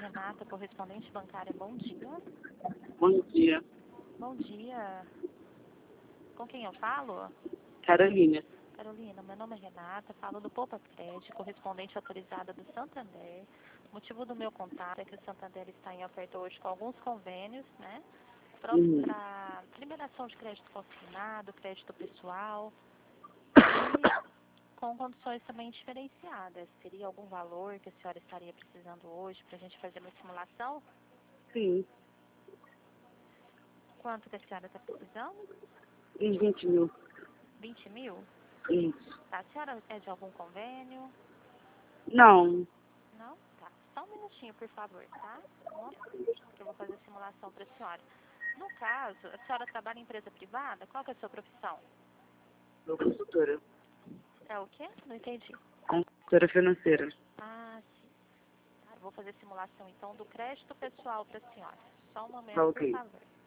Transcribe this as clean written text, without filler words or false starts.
Renata, correspondente bancária. Bom dia. Bom dia, Bom dia. Com quem eu falo? Carolina. Carolina, meu nome é Renata, falo do Poupa Crédito, correspondente autorizada do Santander. O motivo do meu contato é que o Santander está em oferta hoje com alguns convênios, né? Para liberação de crédito consignado, crédito pessoal e com condições também diferenciadas. Teria algum valor que a senhora estaria precisando hoje para a gente fazer uma simulação? Sim, Quanto que a senhora está precisando? e 20 mil. 20 mil? Isso. Tá, a senhora é de algum convênio? Não, Não? Tá. Só um minutinho, por favor, tá? Que eu vou fazer a simulação para a senhora. No caso, a senhora trabalha em empresa privada? Qual que é a sua profissão? sou consultora. É o quê? Não entendi. Consultora financeira. Ah, sim. Tá, eu vou fazer a simulação, então, do crédito pessoal para a senhora. Só um Tá momento, por ok. favor.